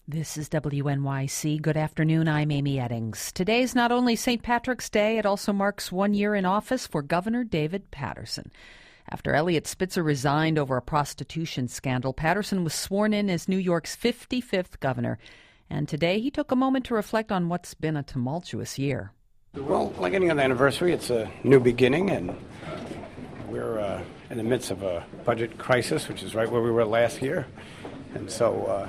This is WNYC. Good afternoon. I'm Amy Eddings. Today's not only St. Patrick's Day, it also marks 1 year in office for Governor David Paterson. After Eliot Spitzer resigned over a prostitution scandal, Paterson was sworn in as New York's 55th governor. And today he took a moment to reflect on what's been a tumultuous year. Well, like any other anniversary, it's a new beginning, and we're in the midst of a budget crisis, which is right where we were last year. And so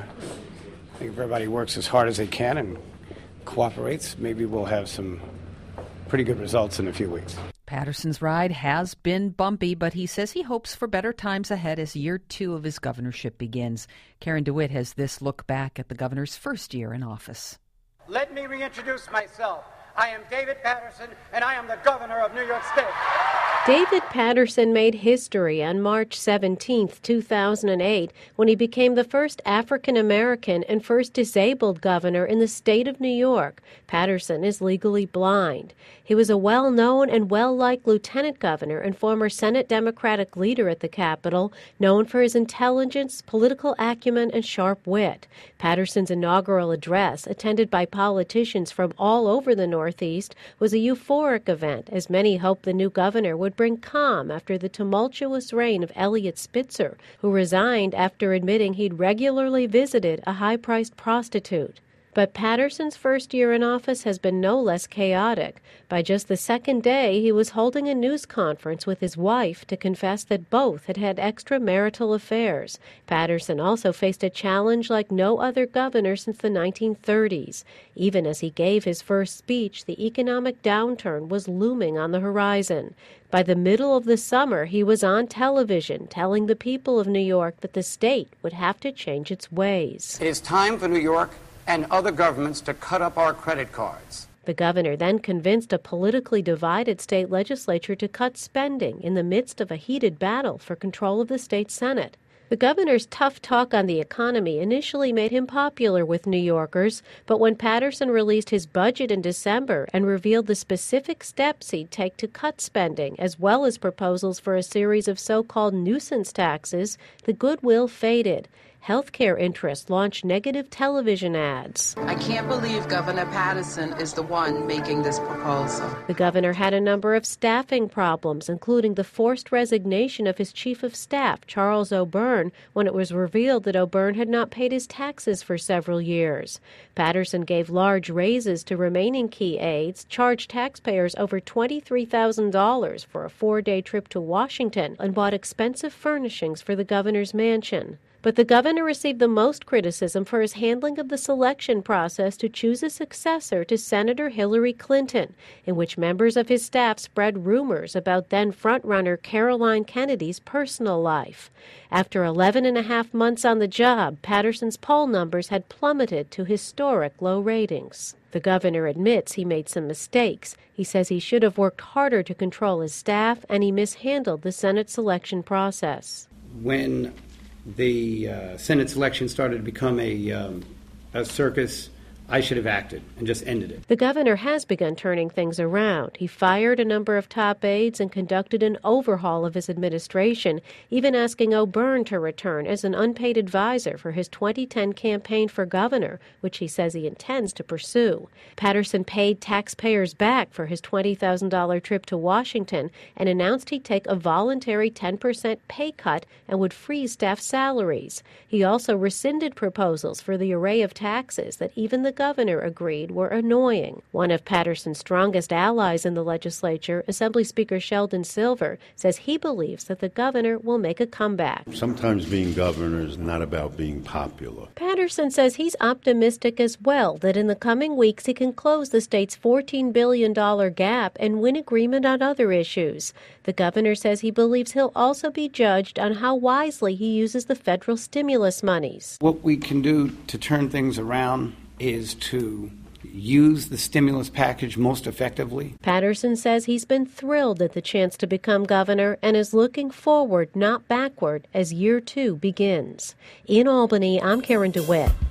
I think if everybody works as hard as they can and cooperates, maybe we'll have some pretty good results in a few weeks. Paterson's ride has been bumpy, but he says he hopes for better times ahead as year 2 of his governorship begins. Karen DeWitt has this look back at the governor's first year in office. Let me reintroduce myself. I am David Paterson, and I am the governor of New York State. David Paterson made history on March 17, 2008, when he became the first African-American and first disabled governor in the state of New York. Paterson is legally blind. He was a well-known and well-liked lieutenant governor and former Senate Democratic leader at the Capitol, known for his intelligence, political acumen, and sharp wit. Paterson's inaugural address, attended by politicians from all over the Northeast, was a euphoric event, as many hoped the new governor would bring calm after the tumultuous reign of Eliot Spitzer, who resigned after admitting he'd regularly visited a high-priced prostitute. But Paterson's first year in office has been no less chaotic. By just the second day, he was holding a news conference with his wife to confess that both had had extramarital affairs. Paterson also faced a challenge like no other governor since the 1930s. Even as he gave his first speech, the economic downturn was looming on the horizon. By the middle of the summer, he was on television telling the people of New York that the state would have to change its ways. It is time for New York and other governments to cut up our credit cards. The governor then convinced a politically divided state legislature to cut spending in the midst of a heated battle for control of the state Senate. The governor's tough talk on the economy initially made him popular with New Yorkers, but when Paterson released his budget in December and revealed the specific steps he'd take to cut spending, as well as proposals for a series of so-called nuisance taxes, the goodwill faded. Healthcare interests launched negative television ads. I can't believe Governor Paterson is the one making this proposal. The governor had a number of staffing problems, including the forced resignation of his chief of staff, Charles O'Byrne, when it was revealed that O'Byrne had not paid his taxes for several years. Paterson gave large raises to remaining key aides, charged taxpayers over $23,000 for a 4-day trip to Washington, and bought expensive furnishings for the governor's mansion. But the governor received the most criticism for his handling of the selection process to choose a successor to Senator Hillary Clinton, in which members of his staff spread rumors about then frontrunner Caroline Kennedy's personal life. After 11 and a half months on the job, Paterson's poll numbers had plummeted to historic low ratings. The governor admits he made some mistakes. He says he should have worked harder to control his staff, and he mishandled the Senate selection process. When the Senate selection started to become a circus, I should have acted and just ended it. The governor has begun turning things around. He fired a number of top aides and conducted an overhaul of his administration, even asking O'Byrne to return as an unpaid advisor for his 2010 campaign for governor, which he says he intends to pursue. Paterson paid taxpayers back for his $20,000 trip to Washington and announced he'd take a voluntary 10% pay cut and would freeze staff salaries. He also rescinded proposals for the array of taxes that even the governor agreed were annoying. One of Paterson's strongest allies in the legislature, Assembly Speaker Sheldon Silver, says he believes that the governor will make a comeback. Sometimes being governor is not about being popular. Paterson says he's optimistic as well that in the coming weeks he can close the state's $14 billion gap and win agreement on other issues. The governor says he believes he'll also be judged on how wisely he uses the federal stimulus monies. What we can do to turn things around is to use the stimulus package most effectively. Paterson says he's been thrilled at the chance to become governor and is looking forward, not backward, as year 2 begins. In Albany, I'm Karen DeWitt.